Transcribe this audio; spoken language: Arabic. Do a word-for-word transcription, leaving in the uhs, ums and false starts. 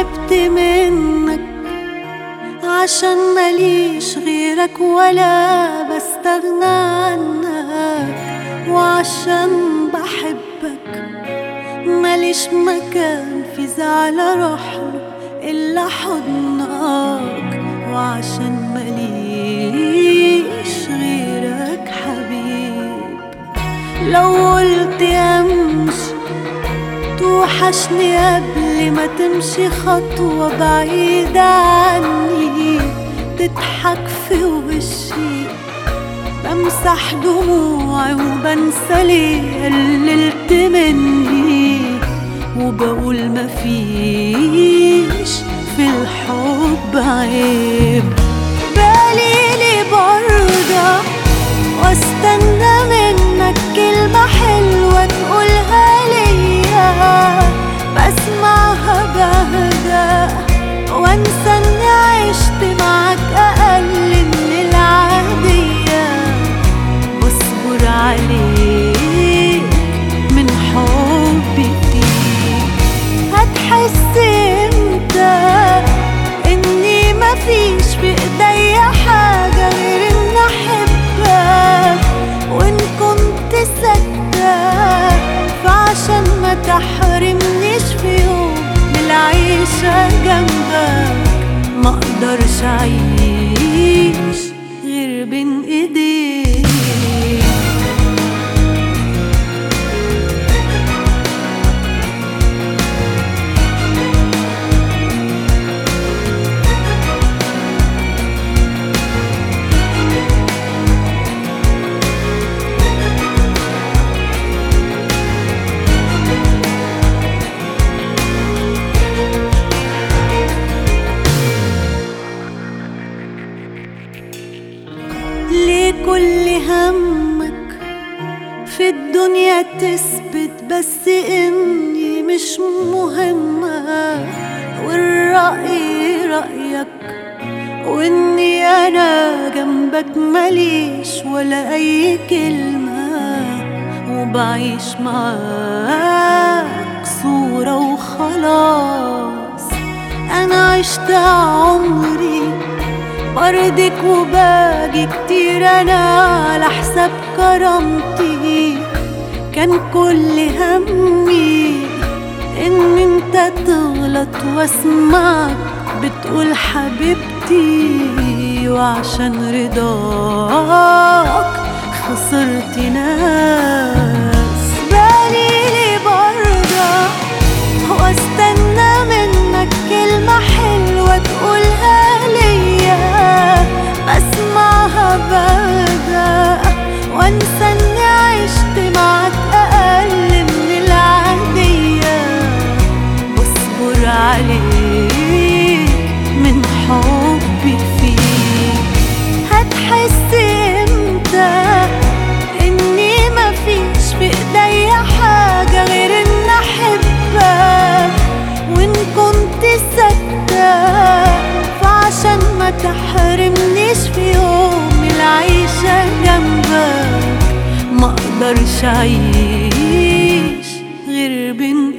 تعبت منك عشان ماليش غيرك ولا بستغنى عنك، وعشان بحبك ماليش مكان في زعل اروحله الا حضنك، وعشان ماليش غيرك حبيب. لو قلت امشي توحشني قبل ما تمشي خطوة بعيدة عني، تضحك في وشي بمسح دموعي وبنسى ليه قللت مني، وبقول مفيش في الحب عيب. باليلي برضه واستنى منك كلمة حلوة تقولها ليا، بسمعها بهدى وانسى اني عشت معاك اقل من العادية، واصبر عليك من حبي فيك. هتحس امتى اني مفيش في ايديا حاجة غير ان احبك، وان كنت صدق فعشان ما تحرمنيش في يوم من العيشة جنبك، ما اقدرش اعيش غير بين ايديك. ليه كل همك في الدنيا تثبت بس اني مش مهمة، والرأي رأيك واني انا جنبك ماليش ولا اي كلمة، وبعيش معاك صورة وخلاص. انا عشت عمري برضك وباجي كتير انا على حساب كرامتي، كان كل همي ان انت تغلط واسمعك بتقول حبيبتي، وعشان رضاك خسرت ناس. باليلي برضه واستنى منك كلمة حلوة تقولها ليا، بسمعها بهدى وانسى اني عشت معاك اقل من العادية، واصبر عليك من حبي فيك. هتحس امتى اني مفيش في ايديا حاجة غير ان احبك، وان كنت صدق فعشان ما تحرمنيش في يوم العيشة جنبك، ما اقدرش اعيش غير بين